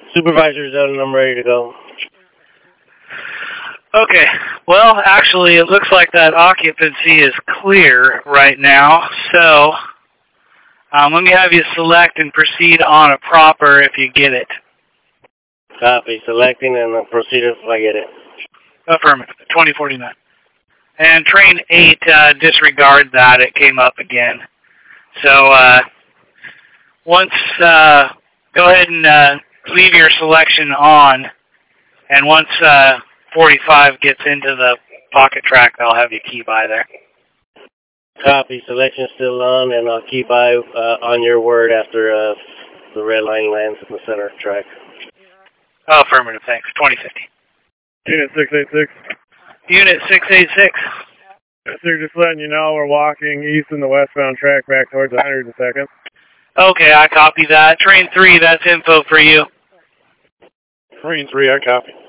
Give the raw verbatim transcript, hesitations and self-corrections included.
Supervisor's out and I'm ready to go. Okay, well, actually, it looks like that occupancy is clear right now, so um, let me have you select and proceed on a proper if you get it. Copy. Selecting and I'll proceed if I get it. Affirmative, twenty forty-nine. And train eight, uh, disregard that, it came up again. So, uh, once, uh, go ahead and uh, leave your selection on, and once uh, forty-five gets into the pocket track, I'll have you key by there. Copy. Selection still on, and I'll keep eye uh, on your word after uh, the red line lands in the center track. Oh, affirmative, thanks. twenty fifty. Unit six eight six. Unit six eight six. Yes, sir, just letting you know we're walking east in the westbound track back towards one hundred second. Okay, I copy that. Train three, that's info for you. Train three, I copy.